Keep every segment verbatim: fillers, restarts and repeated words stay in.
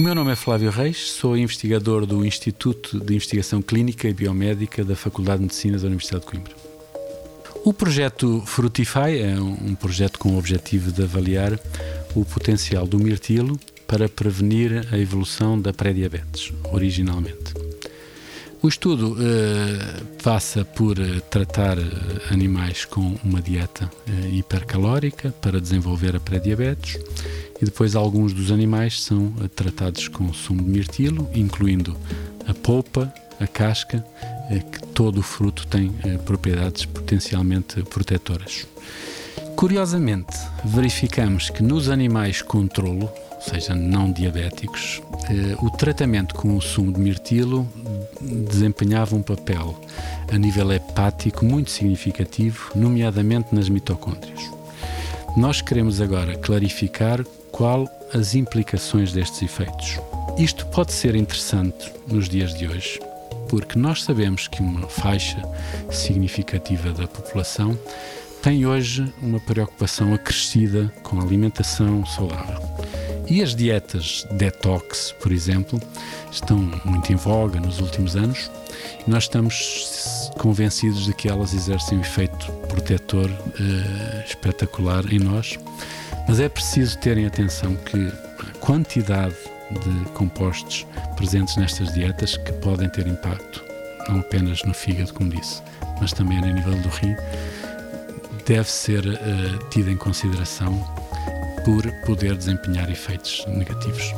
meu nome é Flávio Reis, sou investigador do Instituto de Investigação Clínica e Biomédica da Faculdade de Medicina da Universidade de Coimbra. O projeto Frutify é um projeto com o objetivo de avaliar o potencial do mirtilo para prevenir a evolução da pré-diabetes, originalmente. O estudo eh, passa por eh, tratar eh, animais com uma dieta eh, hipercalórica para desenvolver a pré-diabetes e depois alguns dos animais são eh, tratados com sumo de mirtilo, incluindo a polpa, a casca, eh, que todo o fruto tem eh, propriedades potencialmente protetoras. Curiosamente, verificamos que nos animais controlo, ou seja, não diabéticos, eh, o tratamento com o sumo de mirtilo desempenhava um papel a nível hepático muito significativo, nomeadamente nas mitocôndrias. Nós queremos agora clarificar qual as implicações destes efeitos. Isto pode ser interessante nos dias de hoje, porque nós sabemos que uma faixa significativa da população tem hoje uma preocupação acrescida com a alimentação saudável. E as dietas detox, por exemplo, estão muito em voga nos últimos anos e nós estamos convencidos de que elas exercem um efeito protetor eh, espetacular em nós, mas é preciso terem atenção que a quantidade de compostos presentes nestas dietas que podem ter impacto não apenas no fígado, como disse, mas também a nível do rim, deve ser uh, tida em consideração por poder desempenhar efeitos negativos.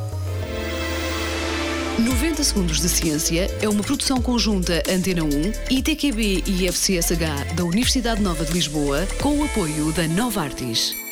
noventa Segundos de Ciência é uma produção conjunta Antena um, I T Q B e I F C S H da Universidade Nova de Lisboa, com o apoio da Novartis.